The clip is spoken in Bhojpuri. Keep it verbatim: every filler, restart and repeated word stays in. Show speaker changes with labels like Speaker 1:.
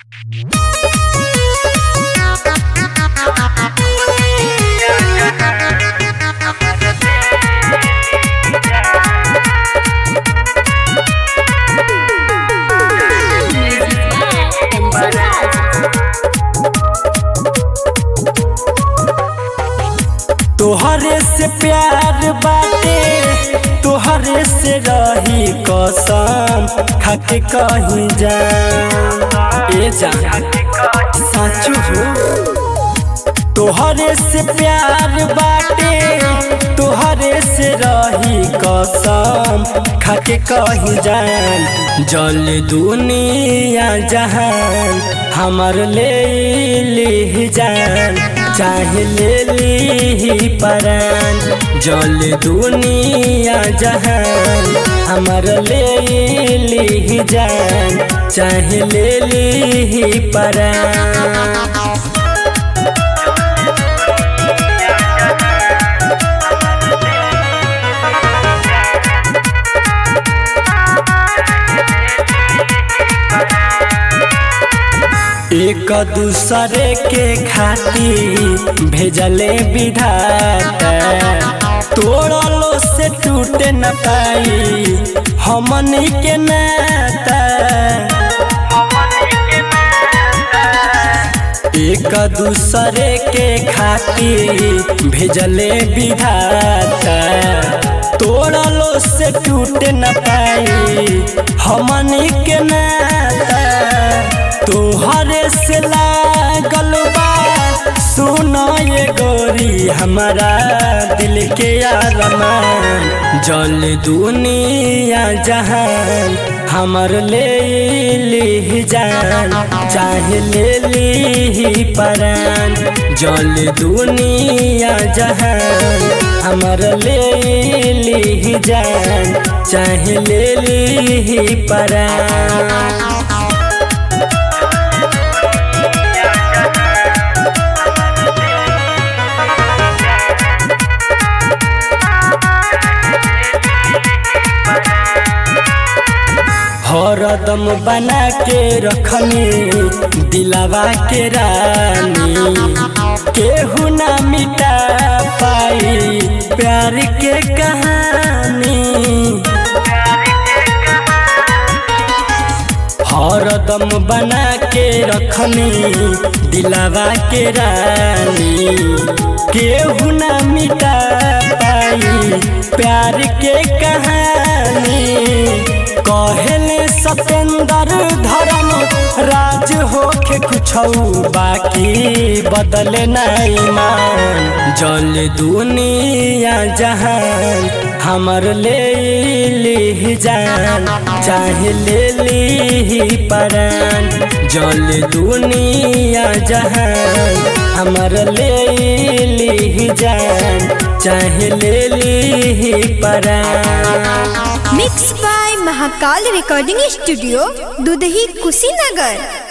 Speaker 1: तोहरे से प्यार बाटे, तोहरे से रही कसम खाके कहीं जा ए जान साचू हो। तोहरे से प्यार बाटे, तोहरे से रही कसम खाके कहीं जान। जल दुनिया जहान हमर ले ली जान, चाहे ले ली परान। जल दुनिया जहान हमर ले ली जान, चाहे ले ली परान। एक दूसरे के खातिर भेजले विधाता, तोड़लो से टूट न पाई हमनी के नाता। एक दूसरे के खातिर भेजले विधाता, तोड़लो से टूट न पाई हमनी के नाता। तोहरे से लागल बा सुनो ये गोरी हमारा दिल के अरमान। जल दुनिया जहान हमर ले ली जान, चाहे ले ली परान। जल दुनिया जहान हमर ले ली जान, चाहे ले ली परान। हरदम बना के रखनी दिलावा के रानी, केहू ना मिटा पाई प्यार के कहानी। हरदम बना के रखनी दिलावा के रानी, केहू ना मिटा पाई प्यार के कहानी। कहले सतेंदर धर्म राज होके कुछौ बाकी बदले नहीं मान। जल दुनिया जहान हमर ले ली जान, चाहे ले ली परान। जल दुनिया जहान हमर ले ली जान, चाहे ले ली परान।
Speaker 2: Mix by Mahakal recording studio, Dudhahi Kushinagar.